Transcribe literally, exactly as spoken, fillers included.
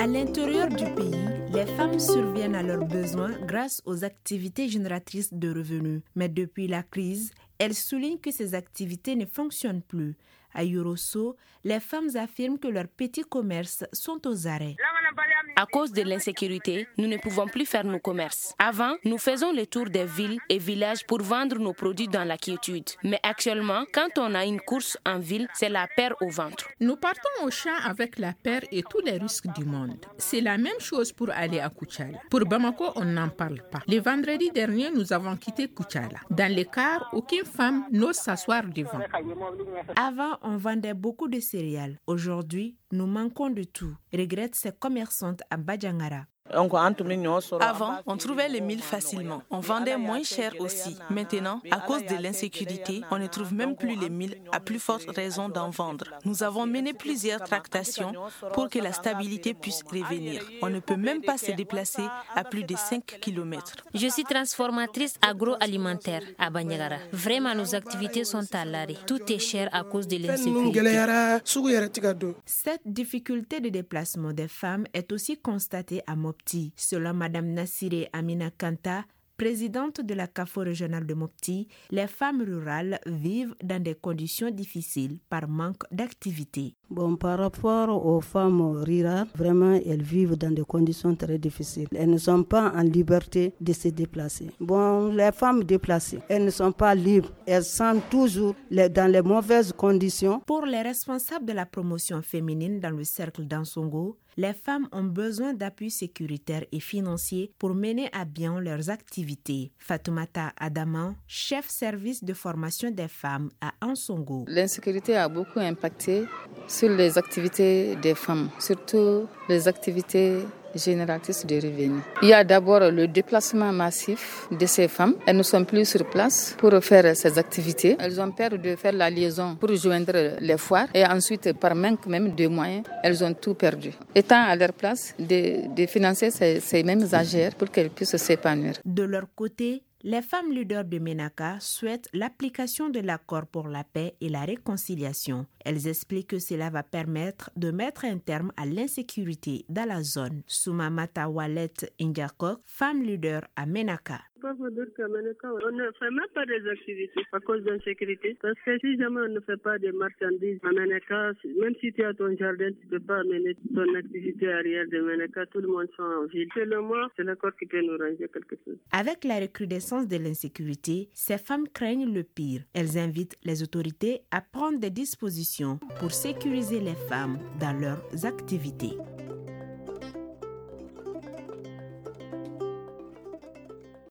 À l'intérieur du pays, les femmes surviennent à leurs besoins grâce aux activités génératrices de revenus. Mais depuis la crise, elles soulignent que ces activités ne fonctionnent plus. À Yorosso, les femmes affirment que leurs petits commerces sont aux arrêts. À cause de l'insécurité, nous ne pouvons plus faire nos commerces. Avant, nous faisions le tour des villes et villages pour vendre nos produits dans la quiétude. Mais actuellement, quand on a une course en ville, c'est la peur au ventre. Nous partons au champ avec la peur et tous les risques du monde. C'est la même chose pour aller à Koutiala. Pour Bamako, on n'en parle pas. Le vendredi dernier, nous avons quitté Koutiala. Dans les cars, aucune femme n'ose s'asseoir devant. Avant, on vendait beaucoup de céréales. Aujourd'hui, nous manquons de tout, regrette ces commerçantes à Badjangara. Avant, on trouvait les milles facilement. On vendait moins cher aussi. Maintenant, à cause de l'insécurité, on ne trouve même plus les milles, à plus forte raison d'en vendre. Nous avons mené plusieurs tractations pour que la stabilité puisse revenir. On ne peut même pas se déplacer à plus de cinq kilomètres. Je suis transformatrice agroalimentaire à Banyagara. Vraiment, nos activités sont à l'arrêt. Tout est cher à cause de l'insécurité. Cette difficulté de déplacement des femmes est aussi constatée à Mopti. Selon Mme Nassiré Amina Kanta, présidente de la CAFO régionale de Mopti, les femmes rurales vivent dans des conditions difficiles par manque d'activité. Bon, par rapport aux femmes rurales, vraiment, elles vivent dans des conditions très difficiles. Elles ne sont pas en liberté de se déplacer. Bon, les femmes déplacées, elles ne sont pas libres. Elles sont toujours dans les mauvaises conditions. Pour les responsables de la promotion féminine dans le cercle d'Ansongo, les femmes ont besoin d'appui sécuritaire et financier pour mener à bien leurs activités. Fatoumata Adama, chef service de formation des femmes à Ansongo. L'insécurité a beaucoup impacté sur les activités des femmes, surtout les activités génératrices de revenus. Il y a d'abord le déplacement massif de ces femmes. Elles ne sont plus sur place pour faire ces activités. Elles ont peur de faire la liaison pour joindre les foires et ensuite, par manque même de moyens, elles ont tout perdu. Étant à leur place, de, de financer ces, ces mêmes A G R pour qu'elles puissent s'épanouir. De leur côté, les femmes leaders de Ménaka souhaitent l'application de l'accord pour la paix et la réconciliation. Elles expliquent que cela va permettre de mettre un terme à l'insécurité dans la zone. Soumamata Walet Indiakok, femme leader à Ménaka. Je peux vous dire qu'à Ménaka, on ne fait même pas des activités à cause d'insécurité. Parce que si jamais on ne fait pas de marchandises à Ménaka, même si tu as ton jardin, tu ne peux pas mener ton activité arrière de Ménaka. Tout le monde sont en ville. Selon moi, c'est l'accord qui peut nous ranger quelque chose. Avec la recrudescence de l'insécurité, ces femmes craignent le pire. Elles invitent les autorités à prendre des dispositions pour sécuriser les femmes dans leurs activités.